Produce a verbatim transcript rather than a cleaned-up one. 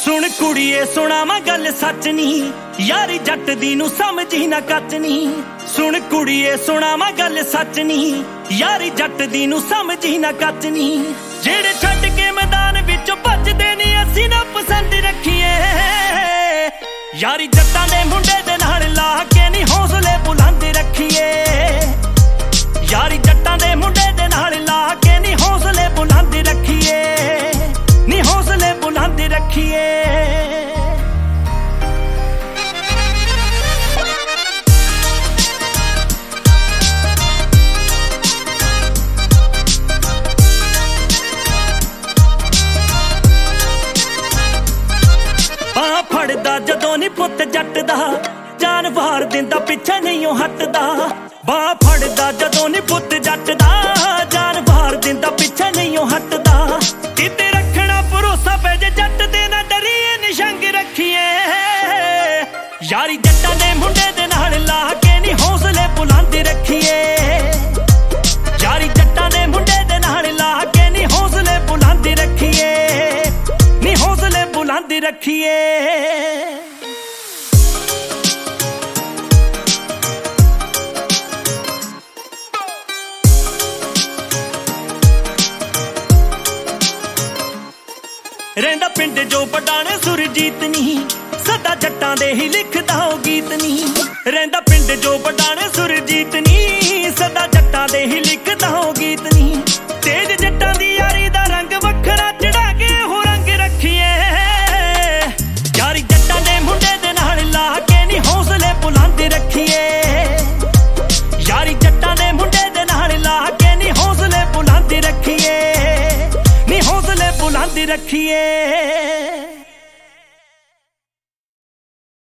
सुन कुड़िए सुणावां गल सच नी, यारी जट दी नू समझी ना कच नी। सुन कुड़िए सुणावां गल सच नी, यारी जट दी नू समझी ना कच नी। जेड़े छड्ड के मैदान विचों भजदे नी असीं ना पसंद रखीए, यारी जट्टां दे मुंडे दे नाल ला के नी हौसले बुलंद रखीए। यारी जट्टां दे मुंडे दे नाल ला के नी हौसले बुलंद रखीए, नी हौसले बुलंद रखीए। बां फड़दा जदों नी पुत जट दा, जान वार दिंदा पिछे नहीं हटदा। बां फड़दा जदों नी पुत जट दा, जान वार दिंदा पिछे नहीं हटदा। किते रखना भरोसा पे जे जट दे ना डरीए निशंग रखीए। यारी जट्टां दे मुंडे दे नाल ला के नी हौसले बुलंद रखीए। यारी जट्टां दे मुंडे दे नाल ला के नी हौसले बुलंद रखीए, नी हौसले बुलंद रखीए। रहिंदा पिंड जो पटाने सुरजीत नी, सदा जट्टां दे ही लिखदा ओ गीत नी। रहिंदा पिंड जो पटाने सुरजीत नी, सदा जट्टां दे ही लिखदा ओ गीत नी। तेज जट्टां दी यारी दा रंग वखरा चढ़ा के हो रंग रखीए। यारी जट्टां दे मुंडे दे नाल ला के नी हौसले बुलंद रखीए। यारी जट्टां दे मुंडे दे नाल ला के नी हौसले बुलंद रखीए, नी हौसले बुलंद रखीए।